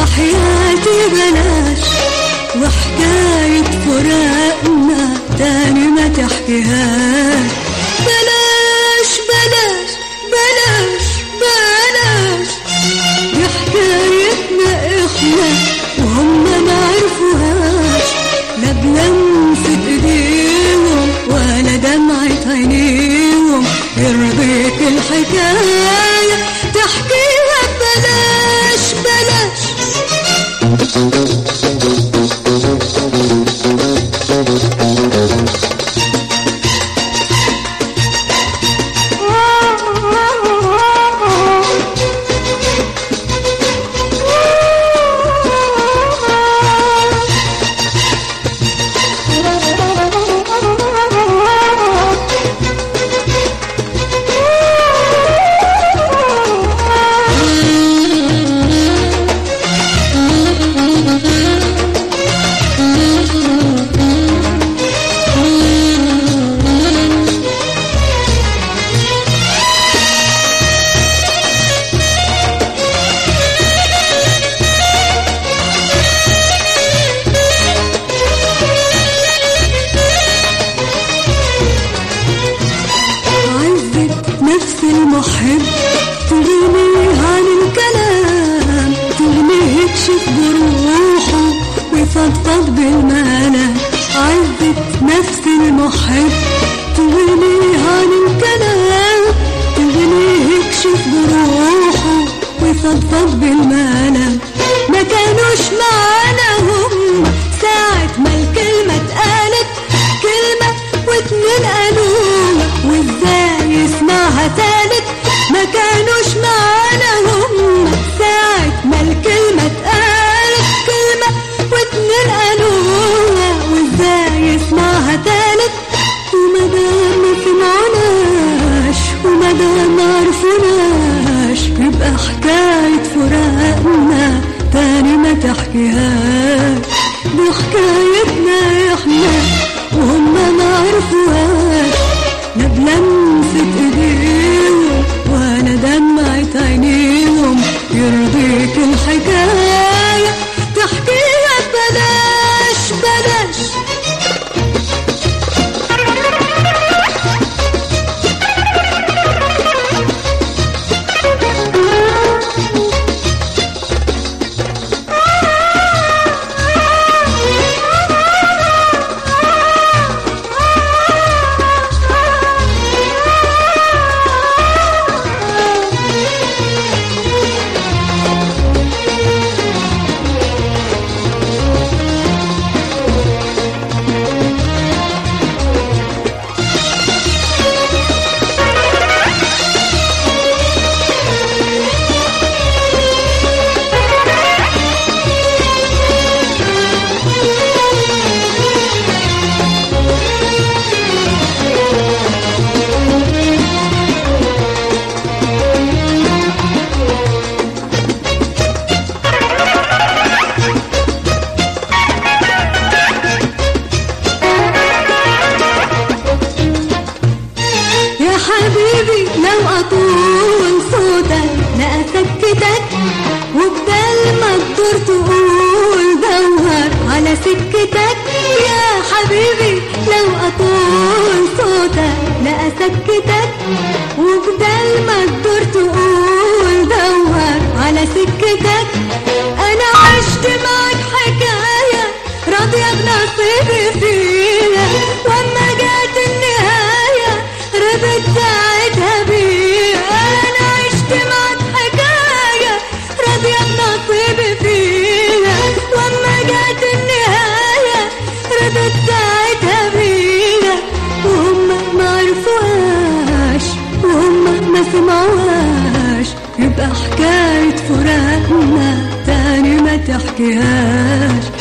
وحياتي بلاش، وحكاية فراقنا تاني ما تحكيهاش. بلاش بلاش بلاش بلاش، دي حكايتنا احنا وهم ما عرفوهاش، لا بلمسة ايديهم ولا دمعة عينيهم يرضيك الحكاية تحكيها. بلاش بلاش نفس المحب تغنيه عن الكلام، تغنيه يكشف جروحه ويفضفض بالملام. عزة نفس المحب تغنيه عن الكلام، تغنيه يكشف جروحه ويفضفض بالملام. ما كانوش معانا هم ساعة ما الكلمة اتقالت، كلمة واتنين قالوها وازاي يسمعها تالت. ما كانوش معانا هم ساعة ما الكلمة اتقالت، كلمة واتنين قالوها وازاي يسمعها تالت. ومادام ما سمعناش ومادام ما عرفناش، يبقى حكاية فراقنا تاني ما تحكيهاش. دي حكايتنا احنا وهم ما عرفوهاش، لا بلمسة ايديهم ولا دمعة عينيهم يرضيك الحكاية تحكيها. بلاش بلاش حبيبي. لو أطول صوتك لأسكتك، وبدل ما تدور تقول دور على سكتك. يا حبيبي لو أطول صوتك لأسكتك، وبدل ما تدور تقول دور على سكتك. أنا عشت معك حكاية راضية بنصيبي فيها، وأما جات النهاية رضيت ساعتها بيها. أنا عشت معك حكاية راضية بنصيبي فيها، وأما جات النهاية رضيت ساعتها بيها. وهم ما عرفوهاش وهم ما سمعوهاش، يبقى حكاية فراقنا تاني ما تحكيهاش.